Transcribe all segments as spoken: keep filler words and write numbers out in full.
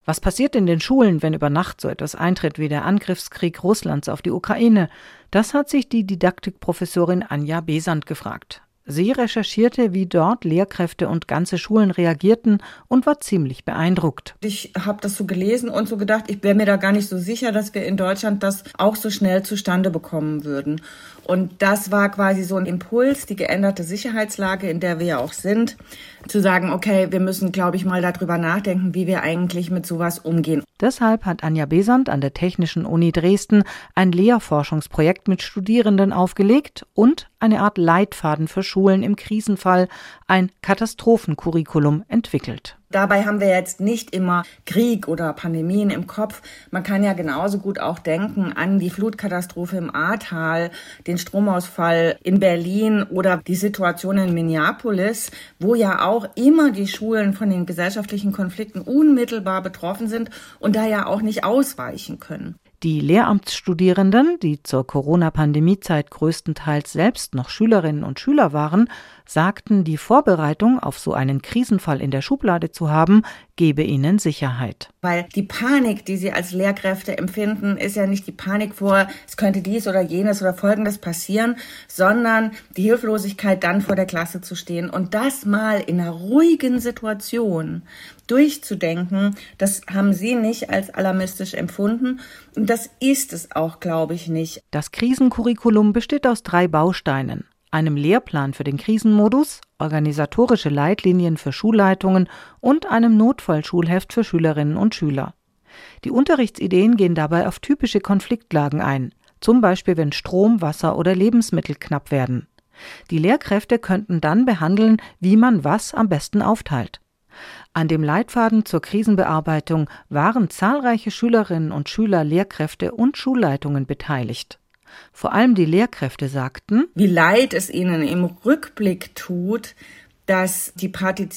Was passiert in den Schulen, wenn über Nacht so etwas eintritt wie der Angriffskrieg Russlands auf die Ukraine? Das hat sich die Didaktikprofessorin Anja Besant gefragt. Sie recherchierte, wie dort Lehrkräfte und ganze Schulen reagierten und war ziemlich beeindruckt. Ich habe das so gelesen und so gedacht, ich wäre mir da gar nicht so sicher, dass wir in Deutschland das auch so schnell zustande bekommen würden. Und das war quasi so ein Impuls, die geänderte Sicherheitslage, in der wir ja auch sind, zu sagen, okay, wir müssen, glaube ich, mal darüber nachdenken, wie wir eigentlich mit sowas umgehen. Deshalb hat Anja Besant an der Technischen Uni Dresden ein Lehrforschungsprojekt mit Studierenden aufgelegt und eine Art Leitfaden für Schulen im Krisenfall, ein Katastrophencurriculum, entwickelt. Dabei haben wir jetzt nicht immer Krieg oder Pandemien im Kopf. Man kann ja genauso gut auch denken an die Flutkatastrophe im Ahrtal, den Stromausfall in Berlin oder die Situation in Minneapolis, wo ja auch immer die Schulen von den gesellschaftlichen Konflikten unmittelbar betroffen sind und da ja auch nicht ausweichen können. Die Lehramtsstudierenden, die zur Corona-Pandemie-Zeit größtenteils selbst noch Schülerinnen und Schüler waren, sagten, die Vorbereitung auf so einen Krisenfall in der Schublade zu haben, gebe ihnen Sicherheit. Weil die Panik, die sie als Lehrkräfte empfinden, ist ja nicht die Panik vor, es könnte dies oder jenes oder Folgendes passieren, sondern die Hilflosigkeit, dann vor der Klasse zu stehen und das mal in einer ruhigen Situation durchzudenken, das haben sie nicht als alarmistisch empfunden und das ist es auch, glaube ich, nicht. Das Krisencurriculum besteht aus drei Bausteinen: einem Lehrplan für den Krisenmodus, organisatorische Leitlinien für Schulleitungen und einem Notfallschulheft für Schülerinnen und Schüler. Die Unterrichtsideen gehen dabei auf typische Konfliktlagen ein, zum Beispiel wenn Strom, Wasser oder Lebensmittel knapp werden. Die Lehrkräfte könnten dann behandeln, wie man was am besten aufteilt. An dem Leitfaden zur Krisenbearbeitung waren zahlreiche Schülerinnen und Schüler, Lehrkräfte und Schulleitungen beteiligt. Vor allem die Lehrkräfte sagten, wie leid es ihnen im Rückblick tut, dass die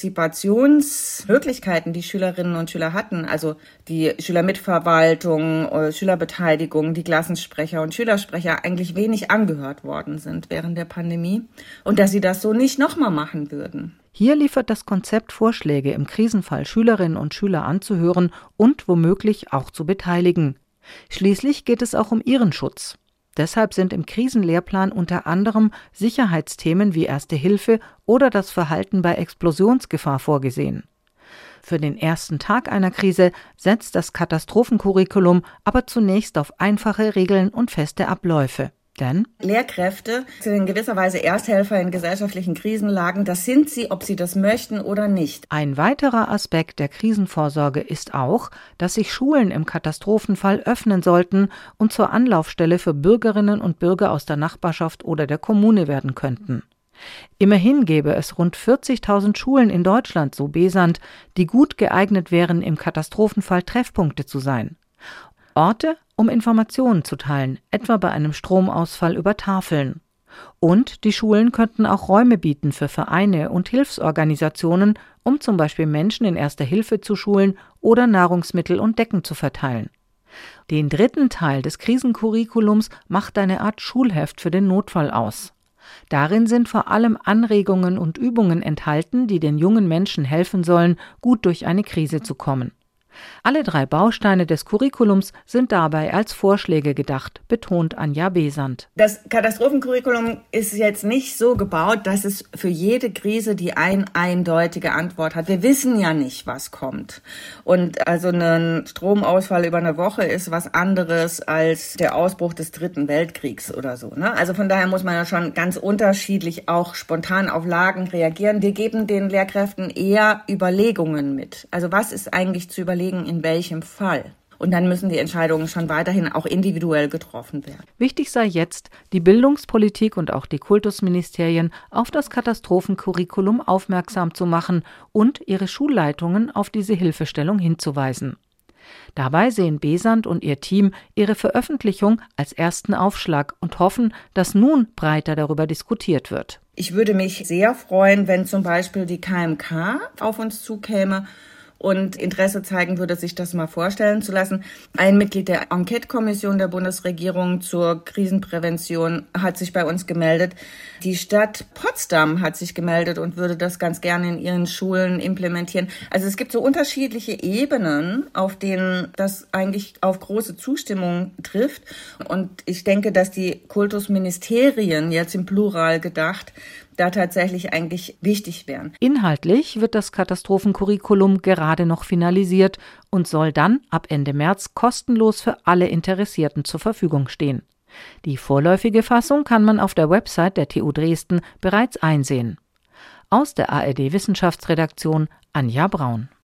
Partizipationsmöglichkeiten, die Schülerinnen und Schüler hatten, also die Schülermitverwaltung, Schülerbeteiligung, die Klassensprecher und Schülersprecher eigentlich wenig angehört worden sind während der Pandemie und dass sie das so nicht nochmal machen würden. Hier liefert das Konzept Vorschläge, im Krisenfall Schülerinnen und Schüler anzuhören und womöglich auch zu beteiligen. Schließlich geht es auch um ihren Schutz. Deshalb sind im Krisenlehrplan unter anderem Sicherheitsthemen wie Erste Hilfe oder das Verhalten bei Explosionsgefahr vorgesehen. Für den ersten Tag einer Krise setzt das Katastrophencurriculum aber zunächst auf einfache Regeln und feste Abläufe. Denn Lehrkräfte sind in gewisser Weise Ersthelfer in gesellschaftlichen Krisenlagen. Das sind sie, ob sie das möchten oder nicht. Ein weiterer Aspekt der Krisenvorsorge ist auch, dass sich Schulen im Katastrophenfall öffnen sollten und zur Anlaufstelle für Bürgerinnen und Bürger aus der Nachbarschaft oder der Kommune werden könnten. Immerhin gäbe es rund vierzigtausend Schulen in Deutschland, so Besant, die gut geeignet wären, im Katastrophenfall Treffpunkte zu sein. Orte, um Informationen zu teilen, etwa bei einem Stromausfall über Tafeln. Und die Schulen könnten auch Räume bieten für Vereine und Hilfsorganisationen, um zum Beispiel Menschen in Erster Hilfe zu schulen oder Nahrungsmittel und Decken zu verteilen. Den dritten Teil des Krisencurriculums macht eine Art Schulheft für den Notfall aus. Darin sind vor allem Anregungen und Übungen enthalten, die den jungen Menschen helfen sollen, gut durch eine Krise zu kommen. Alle drei Bausteine des Curriculums sind dabei als Vorschläge gedacht, betont Anja Besant. Das Katastrophencurriculum ist jetzt nicht so gebaut, dass es für jede Krise die ein eindeutige Antwort hat. Wir wissen ja nicht, was kommt. Und also ein Stromausfall über eine Woche ist was anderes als der Ausbruch des Dritten Weltkriegs oder so, ne? Also von daher muss man ja schon ganz unterschiedlich auch spontan auf Lagen reagieren. Wir geben den Lehrkräften eher Überlegungen mit. Also was ist eigentlich zu überlegen, in welchem Fall. Und dann müssen die Entscheidungen schon weiterhin auch individuell getroffen werden. Wichtig sei jetzt, die Bildungspolitik und auch die Kultusministerien auf das Katastrophencurriculum aufmerksam zu machen und ihre Schulleitungen auf diese Hilfestellung hinzuweisen. Dabei sehen Besant und ihr Team ihre Veröffentlichung als ersten Aufschlag und hoffen, dass nun breiter darüber diskutiert wird. Ich würde mich sehr freuen, wenn zum Beispiel die K M K auf uns zukäme und Interesse zeigen würde, sich das mal vorstellen zu lassen. Ein Mitglied der Enquete-Kommission der Bundesregierung zur Krisenprävention hat sich bei uns gemeldet. Die Stadt Potsdam hat sich gemeldet und würde das ganz gerne in ihren Schulen implementieren. Also es gibt so unterschiedliche Ebenen, auf denen das eigentlich auf große Zustimmung trifft. Und ich denke, dass die Kultusministerien, jetzt im Plural gedacht, da tatsächlich eigentlich wichtig wären. Inhaltlich wird das Katastrophencurriculum gerade noch finalisiert und soll dann ab Ende März kostenlos für alle Interessierten zur Verfügung stehen. Die vorläufige Fassung kann man auf der Website der T U Dresden bereits einsehen. Aus der A R D Wissenschaftsredaktion Anja Braun.